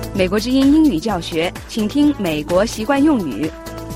美国之音英语教学，请听美国习惯用语。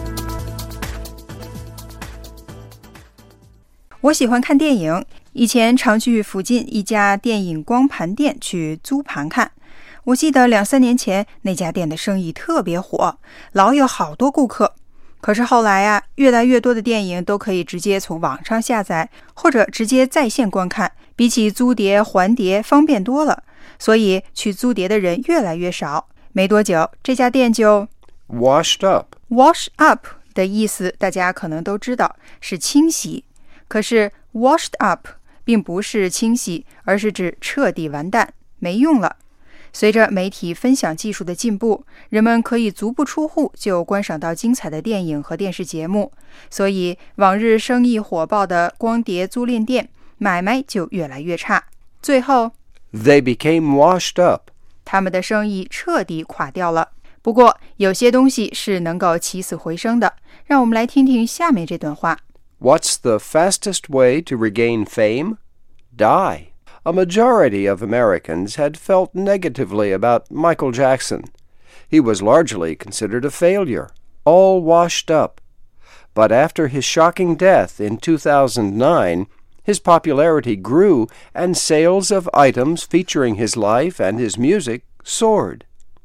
我喜欢看电影，以前常去附近一家电影光盘店去租盘看。我记得2-3年前那家店的生意特别火，老有好多顾客。可是后来啊，越来越多的电影都可以直接从网上下载，或者直接在线观看，比起租碟还碟方便多了，所以去租碟的人越来越少。没多久，这家店就 washed up. Wash up 的意思大家可能都知道，是清洗。可是 washed up 并不是清洗，而是指彻底完蛋，没用了。随着媒体分享技术的进步，人们可以足不出户就观赏到精彩的电影和电视节目，所以往日生意火爆的光碟租赁店买卖就越来越差，最后 They became washed up. 他们的生意彻底垮掉了。不过有些东西是能够起死回生的，让我们来听听下面这段话。 What's the fastest way to regain fame? Die.A majority of Americans had felt negatively about Michael Jackson. He was largely considered a failure, all washed up. But after his shocking death in 2009, his popularity grew and sales of items featuring his life and his music soared.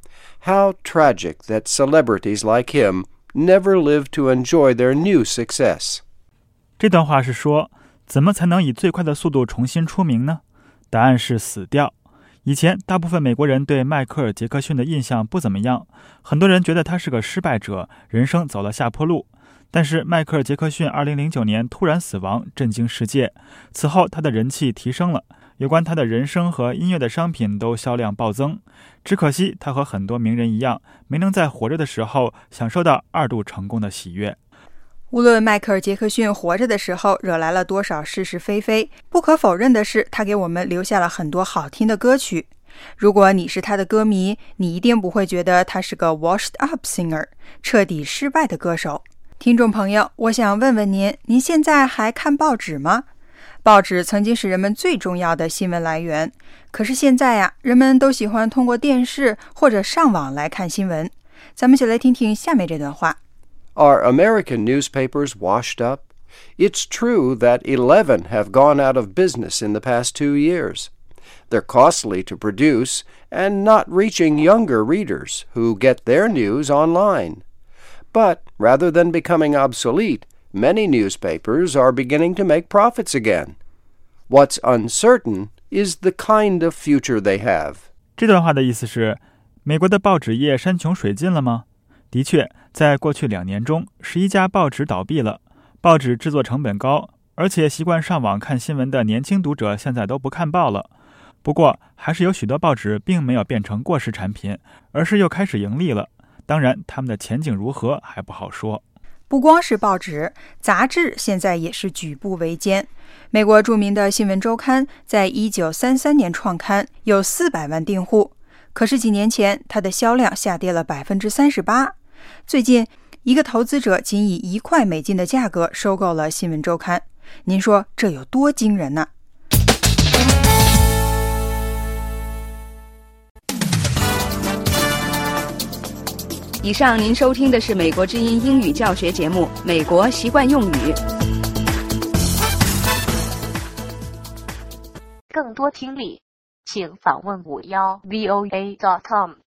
How tragic that celebrities like him never lived to enjoy their new success. 这段话是说，怎么才能以最快的速度重新出名呢？答案是死掉。以前大部分美国人对迈克尔·杰克逊的印象不怎么样，很多人觉得他是个失败者，人生走了下坡路。但是迈克尔·杰克逊2009年突然死亡，震惊世界。此后他的人气提升了，有关他的人生和音乐的商品都销量暴增。只可惜他和很多名人一样，没能在活着的时候享受到2度成功的喜悦。 无论迈克尔·杰克逊活着的时候惹来了多少是是非非，不可否认的是，他给我们留下了很多好听的歌曲。如果你是他的歌迷，你一定不会觉得他是个 washed up singer， 彻底失败的歌手。听众朋友，我想问问您，您现在还看报纸吗？报纸曾经是人们最重要的新闻来源，可是现在呀，人们都喜欢通过电视或者上网来看新闻。咱们就来听听下面这段话。 Are American newspapers washed up? It's true that 11 have gone out of business in the past 2 years. They're costly to produce and not reaching younger readers who get their news online. But rather than becoming obsolete, many newspapers are beginning to make profits again. What's uncertain is the kind of future they have. 这段话的意思是，美国的报纸业山穷水尽了吗？的确，在过去2年中，11家报纸倒闭了。报纸制作成本高，而且习惯上网看新闻的年轻读者现在都不看报了。不过，还是有许多报纸并没有变成过时产品，而是又开始盈利了。当然，他们的前景如何还不好说。 不光是报纸，杂志现在也是举步维艰。美国著名的新闻周刊在1933年创刊，有400万订户。可是几年前，它的销量下跌了 38%。最近，一个投资者仅以$1的价格收购了新闻周刊。您说这有多惊人呢？ 以上您收听的是美国之音英语教学节目《美国习惯用语》。 更多听力，请访问51voa.com。